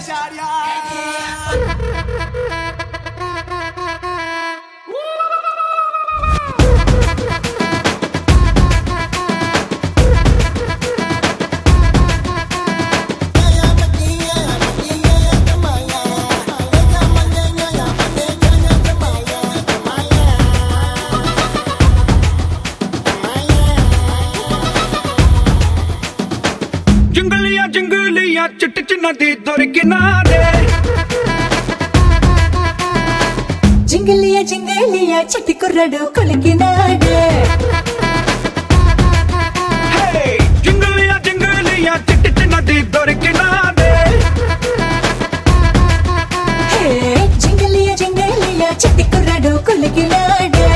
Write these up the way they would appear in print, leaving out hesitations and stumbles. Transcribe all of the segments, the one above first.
జింగులియా చిట్టి చిన్నది దొరికినాదే జింగిలియా జింగిలియా చిట్టి కుర్రడు కొలికినాడే జింగులియా జింగులియా చిట్టి చిన్నది దొరికినాదే జింగిలియా జింగిలియా చిట్టి కుర్రడు కొలికినాడే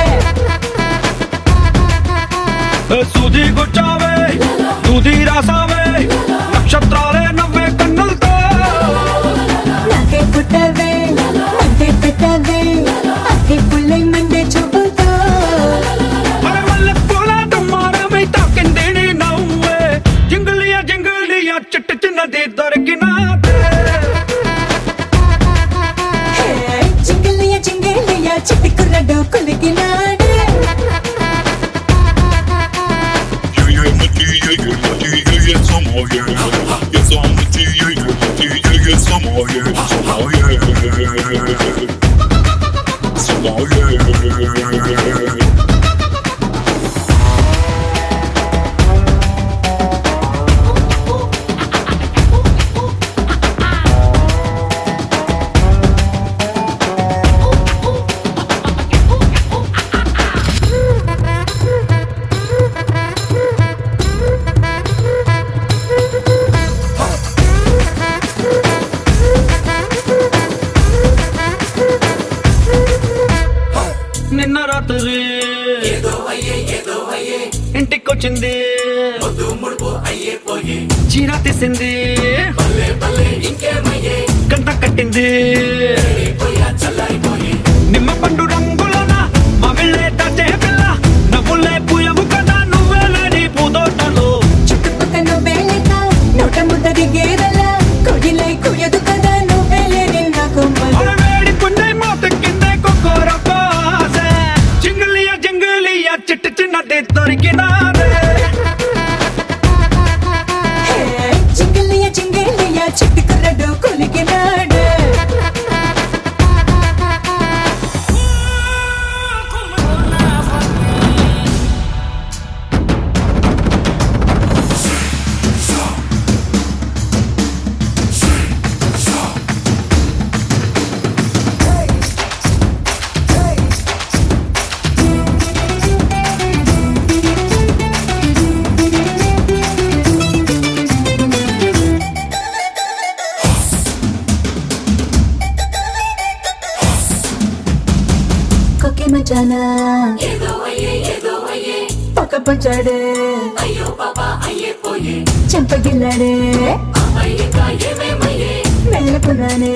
సూది గుచ్చావే దూది రాసావే నక్షత్రాలే నవ్వే కన్నులతో నాకే పుట్టవే మంటే పెట్టవే అక్కే పుల్లై మండే చూపులతో మరి మల్లె పూల దుమ్మారమై తాకింది నీ నవ్వే జింగులియా జింగులియా చిట్టి చిన్నది దొరికినాదే జింగిలియా జింగిలియా చిట్టి కుర్రడు కొలికినాడే నిన్న రాత్రి ఇంటికొచ్చింది చీర తీసింది గంట కట్టింది నిమ్మ పండు రంగులన మవిళ్ళే దాచే పిల్ల నవ్వులే పూయవు కదా నువ్వే లేని పూదోటలు చుట్టుపక్కల నువ్వే లేక నోట ముద్దది గేదెల కొడిలై కుయదు కదా నువ్వే లేని నా కొమ్మలు వేడి పుండై మోతెక్కిందే కొక్కోరకో ఆసే జింగులియా జింగులియా చిట్టి చిన్నది దొరికినాదే జింగిలియా జింగిలియా చిట్టి కుర్రడు కొలికినాడే కొక్కే మచానా పక్క పంచాడే చెంపగిల్లాడే మెల్లకున్నానే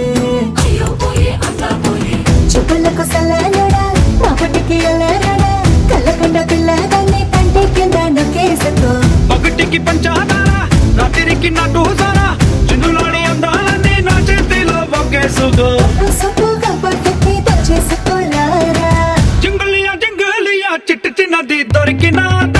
చుక్కలకు సలానడా మాపటికి అల్లారడా కళ్ళకండ పిల్లదాన్ని పంటి కింద నొక్కేసుకో పగటికి పంచాదారా రాత్రికి నాటు సారా చిన్నులాడి అందాలన్నీ నా చేతిలో ఒకేసుకో సొప్పుగా పట్టుకి తెచ్చేసుకోలారా జింగులియా జింగులియా చిట్టి చిన్నది దొరికినాదే